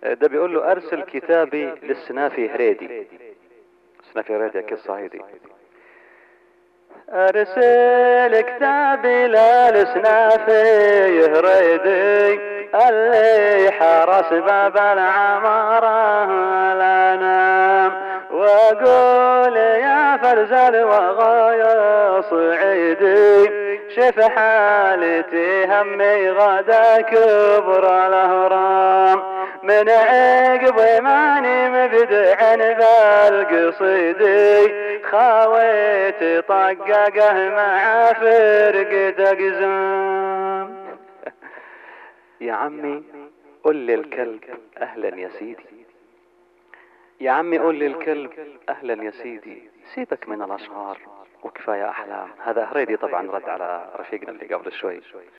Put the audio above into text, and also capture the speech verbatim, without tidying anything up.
ده بيقول له ارسل كتابي للسنافي هريدي. السنافي هريدي اكيد صعيدي. ارسل كتابي للسنافي هريدي اللي حرس باب العمارة لا نام، واقول يا فرزل وغايا صعيدي شف حالتي همي غدا كبر الاهرام، من عقب ماني مبدع بالقصيدي خاويت طققه مع فرقة اقزام. يا عمي قل للكلب اهلا يا سيدي، يا عمي قل للكلب اهلا يا سيدي، سيبك من الاشعار وكفاية احلام. هذا هريدي طبعا رد على رفيقنا اللي قبل شوي.